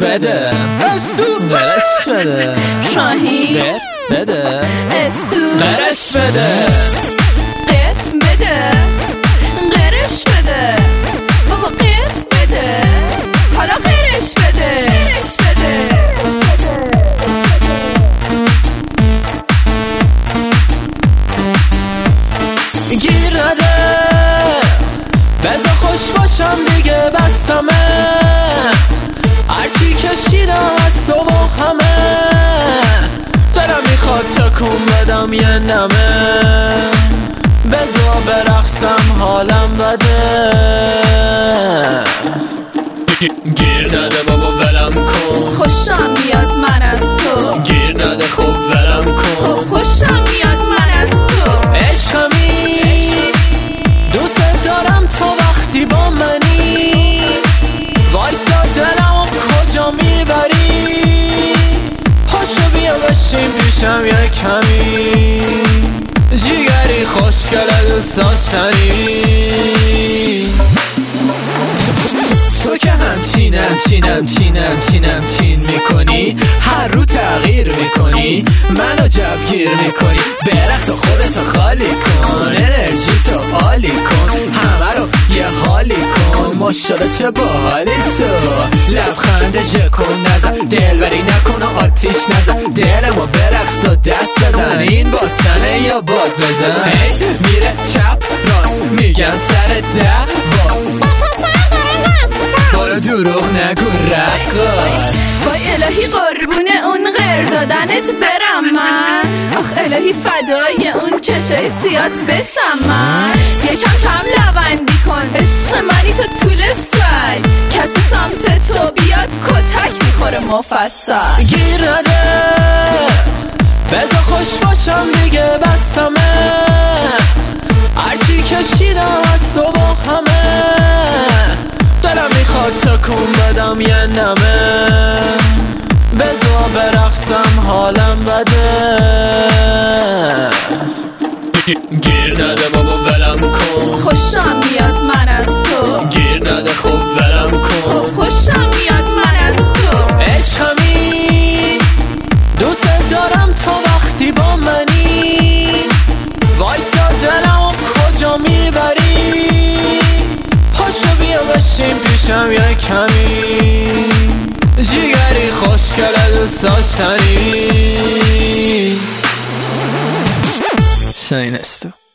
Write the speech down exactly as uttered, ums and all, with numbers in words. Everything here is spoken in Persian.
بده استو قرش بده شاهین قر بده استو قرش بده قر بده قرش بده بابا قر بده حالا قرش بده گیر نده بذار خوش باشم دیگه بسمه هرچی کشیدم از صبح همه دارم میخواد تکون بدم یه نمه بذار برقصم حالم بده گیر نده بابا ولم کن خوشم میاد من از تو گیر نده خوب ولم کن خوشم میاد من از تو عشقمی دوست دارم تو وقتی با منی وایسا دلمو کجا میبری پاشو بیا بشین پیشم یه کمی جیگری خوشگله دوست داشتنی تو که همچینم چینم چینم چینم چین میکنی هر رو تغییر میکنی منو جوگیر میکنی برقص و خودتو خالی کن انرژی تو عالی کن همه رو یه حالی کن ماشاءالله چه باحالی تو لبخنده ژکن نزن دلبری نکن و آتیش نزن دلمو برقص و دست بزن این باسنه یا باد بزن هی میره چپ راست میگن سر دواس برو دروغ نگو رقاص وای الهی قربونه اون غیر دادنت برم من آخ الهی فدای اون چشای سیات بشم من یکم کم لبندی کن عشق منی تو طول سگ کسی سمت تو بیاد کتک میخوره مفصل گیر نده بذار خوش باشم دیگه بسمه هرچی کشیدم از صبح همه دلم میخواد تکون بدم یه نمه بذار برقصم حالم بده گیر نده بابا ولم کن خوشم میاد من از تو گیر نده خوب ولم کن خوشم میاد من از تو عشقمی دوست دارم تو وقتی با منی وایسا دلمو کجا میبری پاشو بیا بشین پیشم یه کمی جیگری خوشگله دوست داشتنی شاهین استو